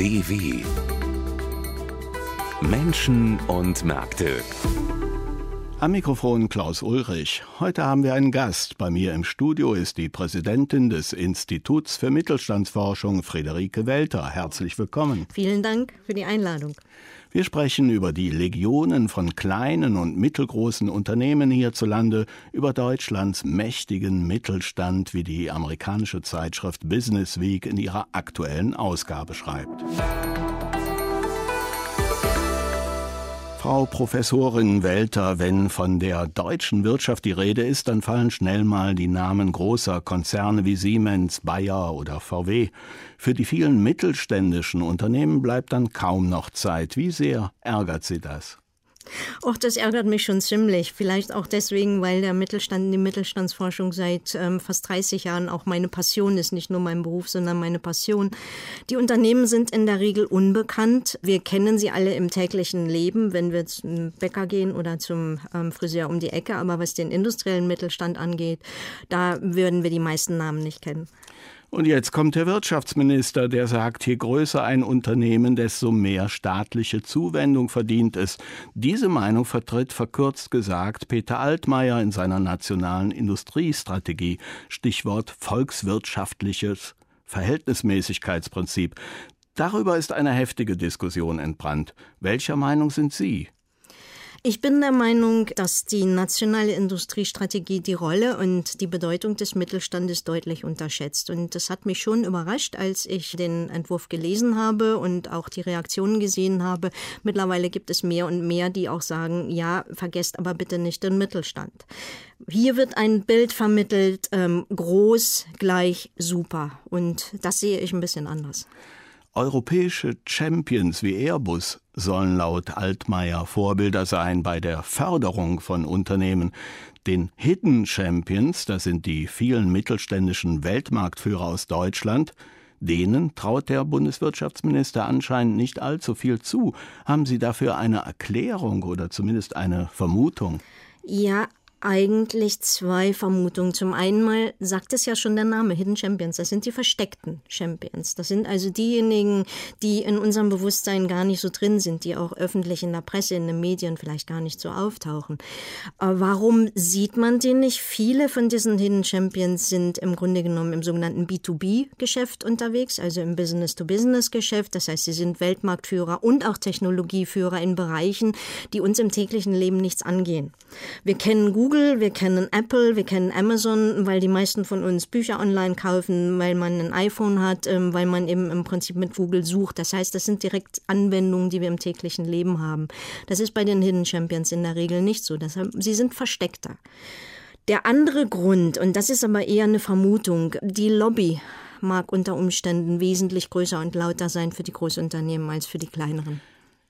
DW Menschen und Märkte. Am Mikrofon Klaus Ulrich. Heute haben wir einen Gast. Bei mir im Studio ist die Präsidentin des Instituts für Mittelstandsforschung, Friederike Welter. Herzlich willkommen. Vielen Dank für die Einladung. Wir sprechen über die Legionen von kleinen und mittelgroßen Unternehmen hierzulande, über Deutschlands mächtigen Mittelstand, wie die amerikanische Zeitschrift Business Week in ihrer aktuellen Ausgabe schreibt. Frau Professorin Welter, wenn von der deutschen Wirtschaft die Rede ist, dann fallen schnell mal die Namen großer Konzerne wie Siemens, Bayer oder VW. Für die vielen mittelständischen Unternehmen bleibt dann kaum noch Zeit. Wie sehr ärgert Sie das? Och, das ärgert mich schon ziemlich. Vielleicht auch deswegen, weil der Mittelstand, die Mittelstandsforschung seit fast 30 Jahren auch meine Passion ist. Nicht nur mein Beruf, sondern meine Passion. Die Unternehmen sind in der Regel unbekannt. Wir kennen sie alle im täglichen Leben, wenn wir zum Bäcker gehen oder zum Friseur um die Ecke. Aber was den industriellen Mittelstand angeht, da würden wir die meisten Namen nicht kennen. Und jetzt kommt der Wirtschaftsminister, der sagt, je größer ein Unternehmen, desto mehr staatliche Zuwendung verdient es. Diese Meinung vertritt, verkürzt gesagt, Peter Altmaier in seiner nationalen Industriestrategie. Stichwort volkswirtschaftliches Verhältnismäßigkeitsprinzip. Darüber ist eine heftige Diskussion entbrannt. Welcher Meinung sind Sie? Ich bin der Meinung, dass die nationale Industriestrategie die Rolle und die Bedeutung des Mittelstandes deutlich unterschätzt. Und das hat mich schon überrascht, als ich den Entwurf gelesen habe und auch die Reaktionen gesehen habe. Mittlerweile gibt es mehr und mehr, die auch sagen, ja, vergesst aber bitte nicht den Mittelstand. Hier wird ein Bild vermittelt, groß gleich super. Und das sehe ich ein bisschen anders. Europäische Champions wie Airbus sollen laut Altmaier Vorbilder sein bei der Förderung von Unternehmen. Den Hidden Champions, das sind die vielen mittelständischen Weltmarktführer aus Deutschland, denen traut der Bundeswirtschaftsminister anscheinend nicht allzu viel zu. Haben Sie dafür eine Erklärung oder zumindest eine Vermutung? Ja, eigentlich zwei Vermutungen. Zum einen mal sagt es ja schon der Name, Hidden Champions. Das sind die versteckten Champions. Das sind also diejenigen, die in unserem Bewusstsein gar nicht so drin sind, die auch öffentlich in der Presse, in den Medien vielleicht gar nicht so auftauchen. Warum sieht man die nicht? Viele von diesen Hidden Champions sind im Grunde genommen im sogenannten B2B-Geschäft unterwegs, also im Business-to-Business-Geschäft. Das heißt, sie sind Weltmarktführer und auch Technologieführer in Bereichen, die uns im täglichen Leben nichts angehen. Wir kennen Google, wir kennen Apple, wir kennen Amazon, weil die meisten von uns Bücher online kaufen, weil man ein iPhone hat, weil man eben im Prinzip mit Google sucht. Das heißt, das sind direkt Anwendungen, die wir im täglichen Leben haben. Das ist bei den Hidden Champions in der Regel nicht so. Deshalb, sie sind versteckter. Der andere Grund, und das ist aber eher eine Vermutung, die Lobby mag unter Umständen wesentlich größer und lauter sein für die Großunternehmen als für die kleineren.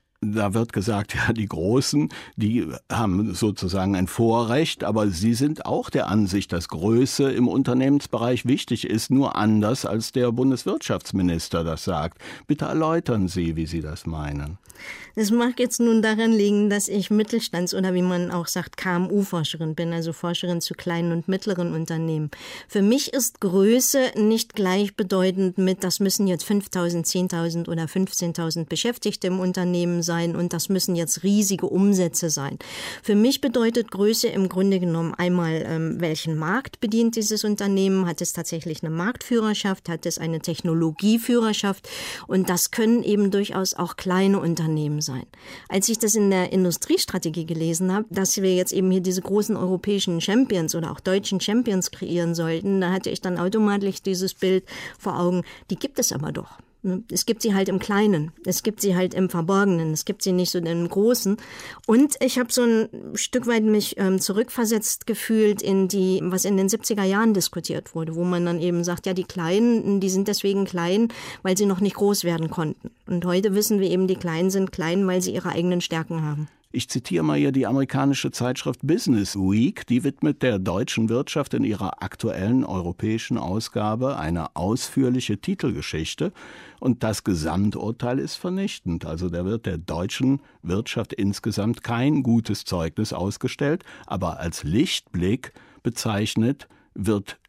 Da wird gesagt, ja, die Großen, die haben sozusagen ein Vorrecht, aber Sie sind auch der Ansicht, dass Größe im Unternehmensbereich wichtig ist, nur anders als der Bundeswirtschaftsminister das sagt. Bitte erläutern Sie, wie Sie das meinen. Das mag jetzt nun daran liegen, dass ich Mittelstands- oder wie man auch sagt, KMU-Forscherin bin, also Forscherin zu kleinen und mittleren Unternehmen. Für mich ist Größe nicht gleichbedeutend mit, das müssen jetzt 5.000, 10.000 oder 15.000 Beschäftigte im Unternehmen sein und das müssen jetzt riesige Umsätze sein. Für mich bedeutet Größe im Grunde genommen einmal, welchen Markt bedient dieses Unternehmen? Hat es tatsächlich eine Marktführerschaft? Hat es eine Technologieführerschaft? Und das können eben durchaus auch kleine Unternehmen sein. Als ich das in der Industriestrategie gelesen habe, dass wir jetzt eben hier diese großen europäischen Champions oder auch deutschen Champions kreieren sollten, da hatte ich dann automatisch dieses Bild vor Augen, die gibt es aber doch. Es gibt sie halt im Kleinen, es gibt sie halt im Verborgenen, es gibt sie nicht so im Großen. Und ich habe so ein Stück weit mich zurückversetzt gefühlt in die, was in den 70er Jahren diskutiert wurde, wo man dann eben sagt, ja, die Kleinen, die sind deswegen klein, weil sie noch nicht groß werden konnten. Und heute wissen wir eben, die Kleinen sind klein, weil sie ihre eigenen Stärken haben. Ich zitiere mal hier die amerikanische Zeitschrift Business Week. Die widmet der deutschen Wirtschaft in ihrer aktuellen europäischen Ausgabe eine ausführliche Titelgeschichte. Und das Gesamturteil ist vernichtend. Also da wird der deutschen Wirtschaft insgesamt kein gutes Zeugnis ausgestellt. Aber als Lichtblick bezeichnet wird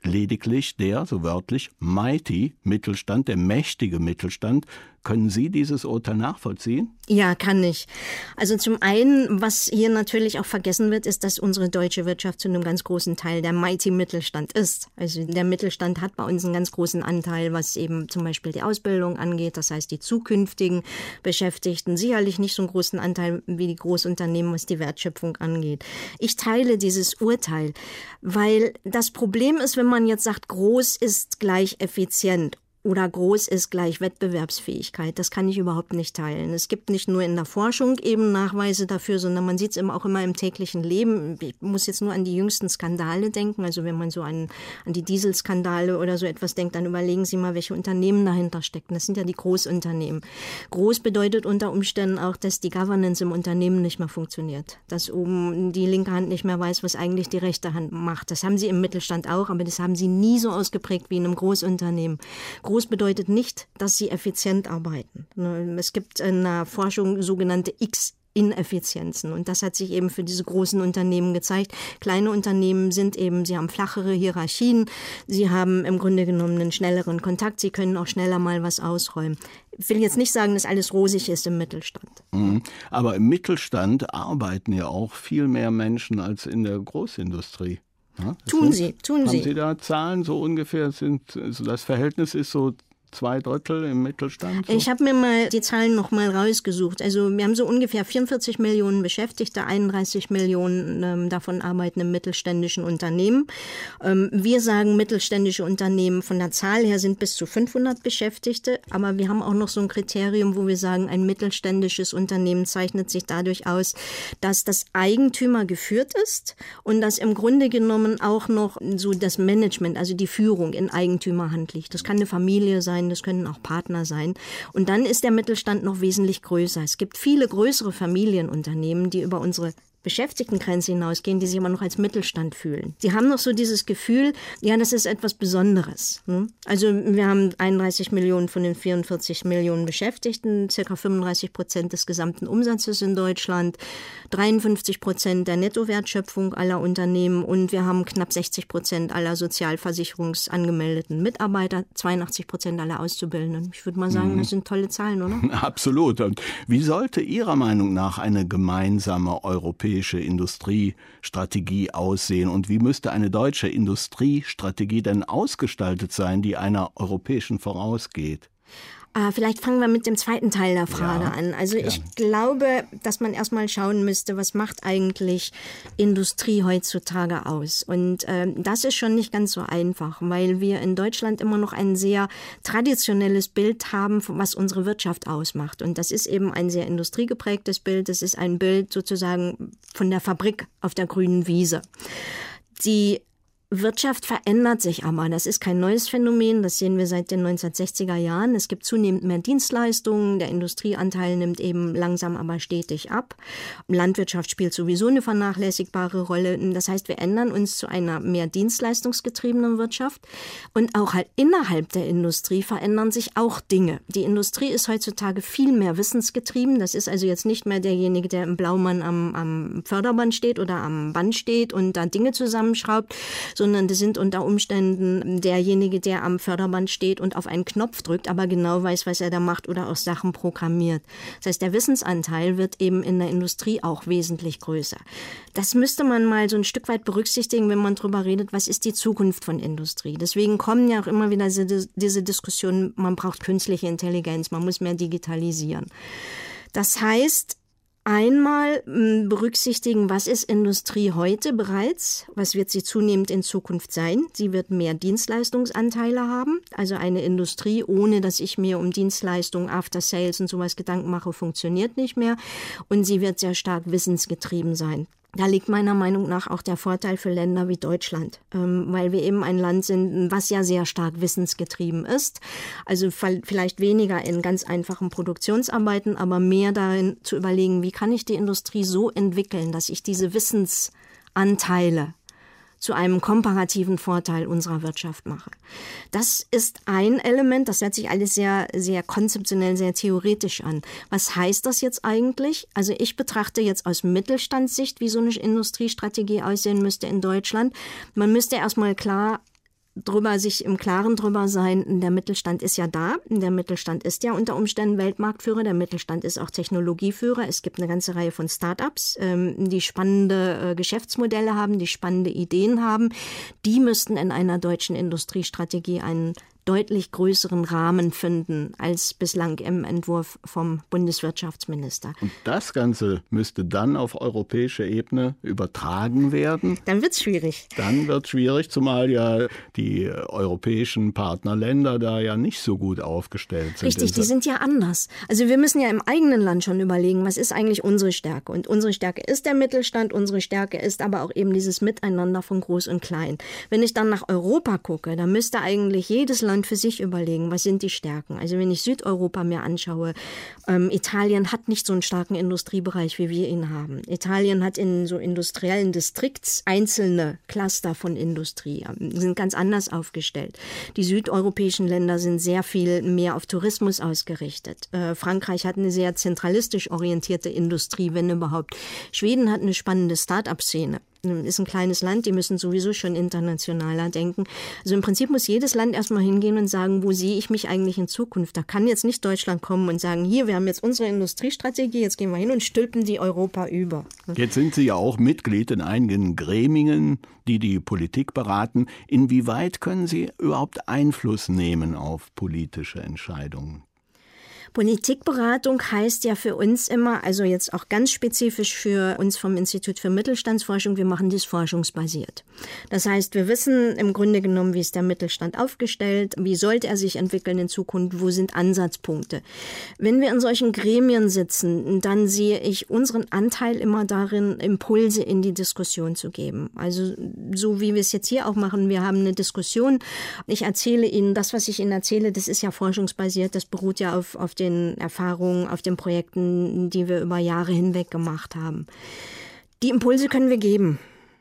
lediglich der, so wörtlich, mighty Mittelstand, der mächtige Mittelstand. Können Sie dieses Urteil nachvollziehen? Ja, kann ich. Also zum einen, was hier natürlich auch vergessen wird, ist, dass unsere deutsche Wirtschaft zu einem ganz großen Teil der mighty Mittelstand ist. Also der Mittelstand hat bei uns einen ganz großen Anteil, was eben zum Beispiel die Ausbildung angeht. Das heißt, die zukünftigen Beschäftigten sicherlich nicht so einen großen Anteil wie die Großunternehmen, was die Wertschöpfung angeht. Ich teile dieses Urteil, weil das Problem ist, wenn man jetzt sagt, groß ist gleich effizient oder groß ist gleich Wettbewerbsfähigkeit. Das kann ich überhaupt nicht teilen. Es gibt nicht nur in der Forschung eben Nachweise dafür, sondern man sieht es auch immer im täglichen Leben. Ich muss jetzt nur an die jüngsten Skandale denken. Also wenn man so an die Dieselskandale oder so etwas denkt, dann überlegen Sie mal, welche Unternehmen dahinter stecken. Das sind ja die Großunternehmen. Groß bedeutet unter Umständen auch, dass die Governance im Unternehmen nicht mehr funktioniert. Dass oben die linke Hand nicht mehr weiß, was eigentlich die rechte Hand macht. Das haben Sie im Mittelstand auch, aber das haben Sie nie so ausgeprägt wie in einem Großunternehmen. Groß bedeutet nicht, dass sie effizient arbeiten. Es gibt in der Forschung sogenannte Ineffizienzen. Und das hat sich eben für diese großen Unternehmen gezeigt. Kleine Unternehmen sind eben, sie haben flachere Hierarchien, sie haben im Grunde genommen einen schnelleren Kontakt, sie können auch schneller mal was ausräumen. Ich will jetzt nicht sagen, dass alles rosig ist im Mittelstand. Aber im Mittelstand arbeiten ja auch viel mehr Menschen als in der Großindustrie. Ja, tun Sie. Haben Sie da Zahlen so ungefähr? Das Verhältnis ist so 2/3 im Mittelstand? So? Ich habe mir mal die Zahlen noch mal rausgesucht. Also wir haben so ungefähr 44 Millionen Beschäftigte, 31 Millionen davon arbeiten im mittelständischen Unternehmen. Wir sagen, mittelständische Unternehmen von der Zahl her sind bis zu 500 Beschäftigte, aber wir haben auch noch so ein Kriterium, wo wir sagen, ein mittelständisches Unternehmen zeichnet sich dadurch aus, dass das Eigentümer geführt ist und dass im Grunde genommen auch noch so das Management, also die Führung in Eigentümerhand liegt. Das kann eine Familie sein, das können auch Partner sein. Und dann ist der Mittelstand noch wesentlich größer. Es gibt viele größere Familienunternehmen, die über unsere Beschäftigtengrenze hinausgehen, die sich aber noch als Mittelstand fühlen. Die haben noch so dieses Gefühl, ja, das ist etwas Besonderes. Also wir haben 31 Millionen von den 44 Millionen Beschäftigten, ca. 35% des gesamten Umsatzes in Deutschland, 53% der Nettowertschöpfung aller Unternehmen und wir haben knapp 60% aller sozialversicherungsangemeldeten Mitarbeiter, 82% aller Auszubildenden. Ich würde mal sagen, das sind tolle Zahlen, oder? Absolut. Und wie sollte Ihrer Meinung nach eine gemeinsame europäische Industriestrategie aussehen und wie müsste eine deutsche Industriestrategie denn ausgestaltet sein, die einer europäischen vorausgeht? Vielleicht fangen wir mit dem zweiten Teil der Frage an. Also ich glaube, dass man erstmal schauen müsste, was macht eigentlich Industrie heutzutage aus? Und das ist schon nicht ganz so einfach, weil wir in Deutschland immer noch ein sehr traditionelles Bild haben, was unsere Wirtschaft ausmacht. Und das ist eben ein sehr industriegeprägtes Bild. Das ist ein Bild sozusagen von der Fabrik auf der grünen Wiese. Die Wirtschaft verändert sich aber. Das ist kein neues Phänomen. Das sehen wir seit den 1960er Jahren. Es gibt zunehmend mehr Dienstleistungen. Der Industrieanteil nimmt eben langsam aber stetig ab. Landwirtschaft spielt sowieso eine vernachlässigbare Rolle. Das heißt, wir ändern uns zu einer mehr dienstleistungsgetriebenen Wirtschaft. Und auch halt innerhalb der Industrie verändern sich auch Dinge. Die Industrie ist heutzutage viel mehr wissensgetrieben. Das ist also jetzt nicht mehr derjenige, der im Blaumann am Förderband steht oder am Band steht und da Dinge zusammenschraubt, sondern das sind unter Umständen derjenige, der am Förderband steht und auf einen Knopf drückt, aber genau weiß, was er da macht oder auch Sachen programmiert. Das heißt, der Wissensanteil wird eben in der Industrie auch wesentlich größer. Das müsste man mal so ein Stück weit berücksichtigen, wenn man drüber redet, was ist die Zukunft von Industrie. Deswegen kommen ja auch immer wieder diese Diskussionen, man braucht künstliche Intelligenz, man muss mehr digitalisieren. Das heißt, einmal berücksichtigen, was ist Industrie heute bereits, was wird sie zunehmend in Zukunft sein. Sie wird mehr Dienstleistungsanteile haben, also eine Industrie, ohne dass ich mir um Dienstleistungen, After Sales und sowas Gedanken mache, funktioniert nicht mehr und sie wird sehr stark wissensgetrieben sein. Da liegt meiner Meinung nach auch der Vorteil für Länder wie Deutschland, weil wir eben ein Land sind, was ja sehr stark wissensgetrieben ist. Also vielleicht weniger in ganz einfachen Produktionsarbeiten, aber mehr darin zu überlegen, wie kann ich die Industrie so entwickeln, dass ich diese Wissensanteile zu einem komparativen Vorteil unserer Wirtschaft mache. Das ist ein Element, das hört sich alles sehr, sehr konzeptionell, sehr theoretisch an. Was heißt das jetzt eigentlich? Also ich betrachte jetzt aus Mittelstandssicht, wie so eine Industriestrategie aussehen müsste in Deutschland. Man müsste erstmal klar sich im Klaren drüber sein, der Mittelstand ist ja da, der Mittelstand ist ja unter Umständen Weltmarktführer, der Mittelstand ist auch Technologieführer. Es gibt eine ganze Reihe von Start-ups, die spannende Geschäftsmodelle haben, die spannende Ideen haben. Die müssten in einer deutschen Industriestrategie einen deutlich größeren Rahmen finden als bislang im Entwurf vom Bundeswirtschaftsminister. Und das Ganze müsste dann auf europäischer Ebene übertragen werden? Dann wird es schwierig. Dann wird es schwierig, zumal ja die europäischen Partnerländer da ja nicht so gut aufgestellt sind. Richtig, die sind ja anders. Also wir müssen ja im eigenen Land schon überlegen, was ist eigentlich unsere Stärke? Und unsere Stärke ist der Mittelstand, unsere Stärke ist aber auch eben dieses Miteinander von Groß und Klein. Wenn ich dann nach Europa gucke, dann müsste eigentlich jedes Land für sich überlegen, was sind die Stärken. Also wenn ich Südeuropa mir anschaue, Italien hat nicht so einen starken Industriebereich, wie wir ihn haben. Italien hat in so industriellen Distrikts einzelne Cluster von Industrie, sind ganz anders aufgestellt. Die südeuropäischen Länder sind sehr viel mehr auf Tourismus ausgerichtet. Frankreich hat eine sehr zentralistisch orientierte Industrie, wenn überhaupt. Schweden hat eine spannende Start-up-Szene. Ist ein kleines Land, die müssen sowieso schon internationaler denken. Also im Prinzip muss jedes Land erstmal hingehen und sagen, wo sehe ich mich eigentlich in Zukunft? Da kann jetzt nicht Deutschland kommen und sagen, hier, wir haben jetzt unsere Industriestrategie, jetzt gehen wir hin und stülpen die Europa über. Jetzt sind Sie ja auch Mitglied in einigen Gremien, die die Politik beraten. Inwieweit können Sie überhaupt Einfluss nehmen auf politische Entscheidungen? Politikberatung heißt ja für uns immer, also jetzt auch ganz spezifisch für uns vom Institut für Mittelstandsforschung, wir machen das forschungsbasiert. Das heißt, wir wissen im Grunde genommen, wie ist der Mittelstand aufgestellt, wie sollte er sich entwickeln in Zukunft, wo sind Ansatzpunkte. Wenn wir in solchen Gremien sitzen, dann sehe ich unseren Anteil immer darin, Impulse in die Diskussion zu geben. Also so wie wir es jetzt hier auch machen, wir haben eine Diskussion, ich erzähle Ihnen, das, was ich Ihnen erzähle, das ist ja forschungsbasiert, das beruht ja auf den Erfahrungen, auf den Projekten, die wir über Jahre hinweg gemacht haben. Die Impulse können wir geben.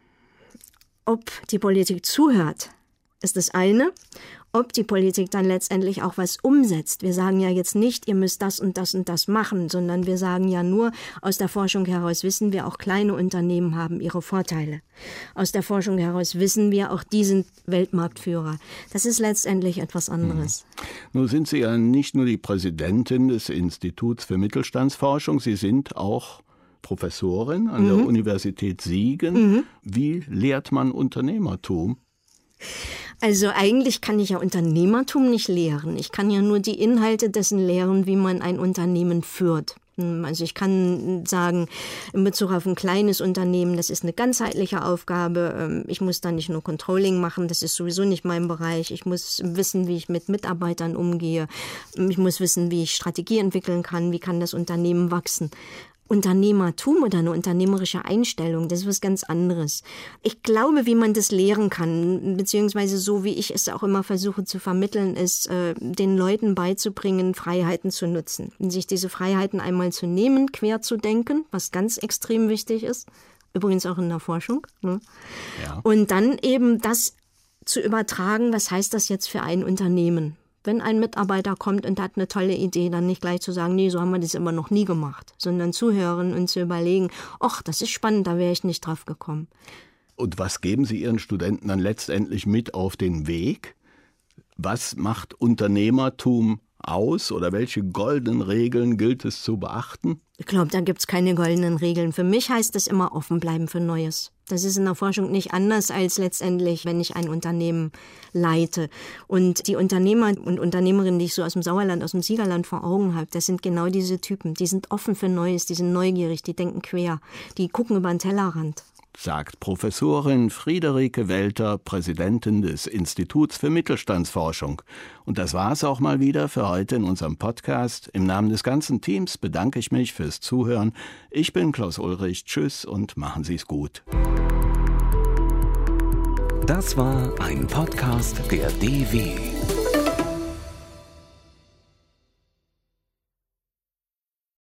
Ob die Politik zuhört, ist das eine. Ob die Politik dann letztendlich auch was umsetzt. Wir sagen ja jetzt nicht, ihr müsst das und das und das machen, sondern wir sagen ja nur, aus der Forschung heraus wissen wir, auch kleine Unternehmen haben ihre Vorteile. Aus der Forschung heraus wissen wir, auch die sind Weltmarktführer. Das ist letztendlich etwas anderes. Nun sind Sie ja nicht nur die Präsidentin des Instituts für Mittelstandsforschung, Sie sind auch Professorin an der Universität Siegen. Wie lehrt man Unternehmertum? Also eigentlich kann ich ja Unternehmertum nicht lehren. Ich kann ja nur die Inhalte dessen lehren, wie man ein Unternehmen führt. Also ich kann sagen, in Bezug auf ein kleines Unternehmen, das ist eine ganzheitliche Aufgabe. Ich muss da nicht nur Controlling machen, das ist sowieso nicht mein Bereich. Ich muss wissen, wie ich mit Mitarbeitern umgehe. Ich muss wissen, wie ich Strategie entwickeln kann, wie kann das Unternehmen wachsen. Unternehmertum oder eine unternehmerische Einstellung, das ist was ganz anderes. Ich glaube, wie man das lehren kann, beziehungsweise so, wie ich es auch immer versuche zu vermitteln, ist, den Leuten beizubringen, Freiheiten zu nutzen. Und sich diese Freiheiten einmal zu nehmen, quer zu denken, was ganz extrem wichtig ist, übrigens auch in der Forschung. Ne? Ja. Und dann eben das zu übertragen, was heißt das jetzt für ein Unternehmen? Wenn ein Mitarbeiter kommt und hat eine tolle Idee, dann nicht gleich zu sagen, nee, so haben wir das immer noch nie gemacht, sondern zuhören und zu überlegen, ach, das ist spannend, da wäre ich nicht drauf gekommen. Und was geben Sie Ihren Studenten dann letztendlich mit auf den Weg? Was macht Unternehmertum aus oder welche goldenen Regeln gilt es zu beachten? Ich glaube, da gibt's keine goldenen Regeln. Für mich heißt es immer offen bleiben für Neues. Das ist in der Forschung nicht anders als letztendlich, wenn ich ein Unternehmen leite. Und die Unternehmer und Unternehmerinnen, die ich so aus dem Sauerland, aus dem Siegerland vor Augen habe, das sind genau diese Typen. Die sind offen für Neues, die sind neugierig, die denken quer, die gucken über den Tellerrand. Sagt Professorin Friederike Welter, Präsidentin des Instituts für Mittelstandsforschung. Und das war's auch mal wieder für heute in unserem Podcast. Im Namen des ganzen Teams bedanke ich mich fürs Zuhören. Ich bin Klaus Ulrich. Tschüss und machen Sie's gut. Das war ein Podcast der DW.